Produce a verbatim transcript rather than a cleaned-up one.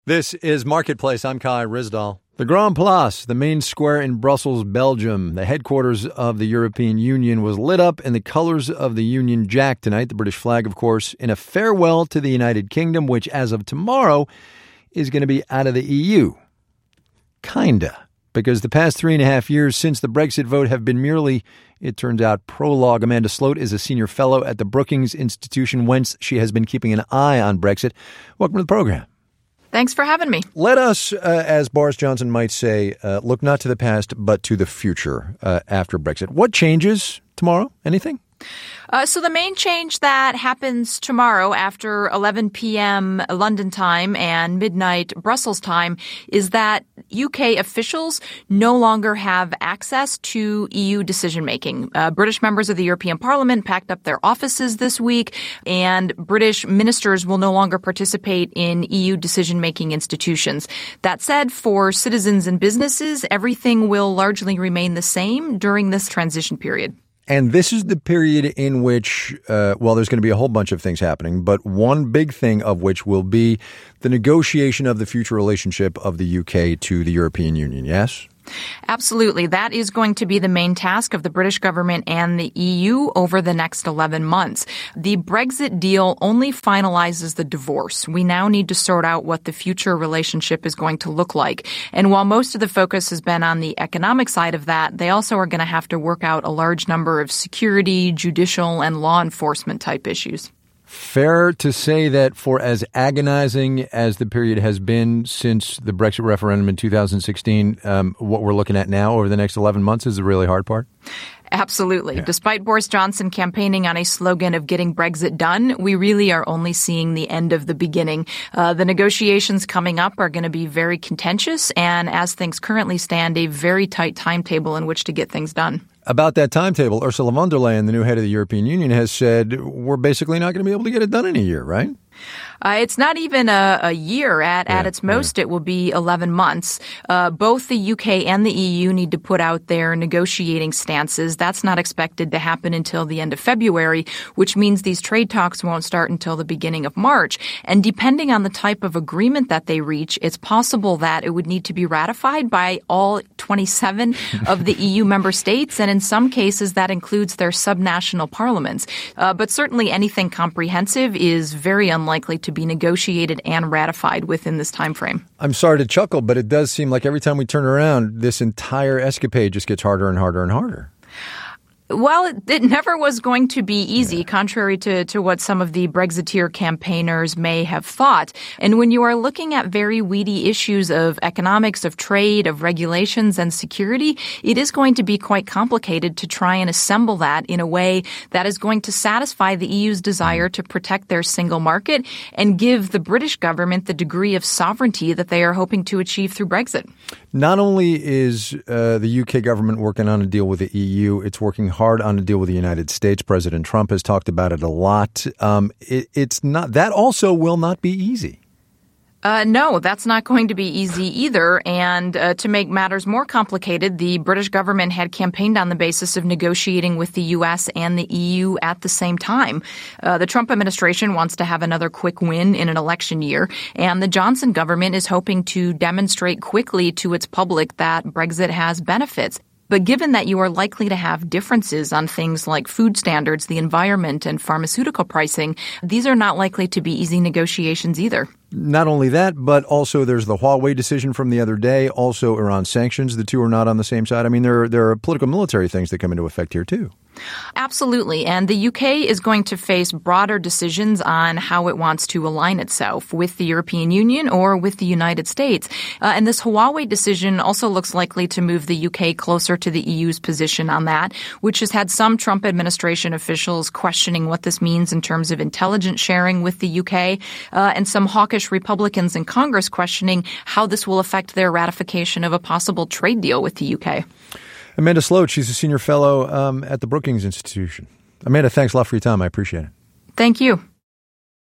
This is Marketplace. I'm Kai Rizdal. The Grand Place, the main square in Brussels, Belgium, the headquarters of the European Union, was lit up in the colors of the Union Jack tonight, the British flag, of course, in a farewell to the United Kingdom, which as of tomorrow is going to be out of the E U. Kinda. Because the past three and a half years since the Brexit vote have been merely, it turns out, prologue. Amanda Sloat is a senior fellow at the Brookings Institution, whence she has been keeping an eye on Brexit. Welcome to the program. Thanks for having me. Let us, uh, as Boris Johnson might say, uh, look not to the past, but to the future uh, after Brexit. What changes tomorrow? Anything? Uh, so the main change that happens tomorrow after eleven p.m. London time and midnight Brussels time is that U K officials no longer have access to E U decision-making. Uh, British members of the European Parliament packed up their offices this week, and British ministers will no longer participate in E U decision-making institutions. That said, for citizens and businesses, everything will largely remain the same during this transition period. And this is the period in which, uh, well, there's going to be a whole bunch of things happening, but one big thing of which will be the negotiation of the future relationship of the U K to the European Union, yes? Absolutely. That is going to be the main task of the British government and the E U over the next eleven months. The Brexit deal only finalizes the divorce. We now need to sort out what the future relationship is going to look like. And while most of the focus has been on the economic side of that, they also are going to have to work out a large number of security, judicial, and law enforcement type issues. Fair to say that for as agonizing as the period has been since the Brexit referendum in two thousand sixteen, um, what we're looking at now over the next eleven months is the really hard part? Absolutely. Yeah. Despite Boris Johnson campaigning on a slogan of getting Brexit done, we really are only seeing the end of the beginning. Uh, the negotiations coming up are going to be very contentious and, as things currently stand, a very tight timetable in which to get things done. About that timetable, Ursula von der Leyen, the new head of the European Union, has said we're basically not going to be able to get it done in a year, right? Uh, it's not even a, a year. At, yeah, at its most, yeah. It will be eleven months. Uh, both the U K and the E U need to put out their negotiating stances. That's not expected to happen until the end of February, which means these trade talks won't start until the beginning of March. And depending on the type of agreement that they reach, it's possible that it would need to be ratified by all twenty-seven of the E U member states. And in some cases, that includes their subnational parliaments. Uh, but certainly anything comprehensive is very unlikely to be negotiated and ratified within this time frame. I'm sorry to chuckle, but it does seem like every time we turn around, this entire escapade just gets harder and harder and harder. Well, it, it never was going to be easy, yeah. contrary to, to what some of the Brexiteer campaigners may have thought. And when you are looking at very weedy issues of economics, of trade, of regulations and security, it is going to be quite complicated to try and assemble that in a way that is going to satisfy the E U's desire to protect their single market and give the British government the degree of sovereignty that they are hoping to achieve through Brexit. Not only is uh, the U K government working on a deal with the E U, it's working hard hard on a deal with the United States. President Trump has talked about it a lot. Um, it, it's not that also will not be easy. Uh, no, that's not going to be easy either. And uh, to make matters more complicated, the British government had campaigned on the basis of negotiating with the U S and the E U at the same time. Uh, the Trump administration wants to have another quick win in an election year, and the Johnson government is hoping to demonstrate quickly to its public that Brexit has benefits. But given that you are likely to have differences on things like food standards, the environment, and pharmaceutical pricing, these are not likely to be easy negotiations either. Not only that, but also there's the Huawei decision from the other day, also Iran sanctions. The two are not on the same side. I mean, there are, there are political military things that come into effect here, too. Absolutely. And the U K is going to face broader decisions on how it wants to align itself with the European Union or with the United States. Uh, and this Huawei decision also looks likely to move the U K closer to the E U's position on that, which has had some Trump administration officials questioning what this means in terms of intelligence sharing with the U K, uh, and some hawkish Republicans in Congress questioning how this will affect their ratification of a possible trade deal with the U K. Amanda Sloat, she's a senior fellow um, at the Brookings Institution. Amanda, thanks a lot for your time. I appreciate it. Thank you.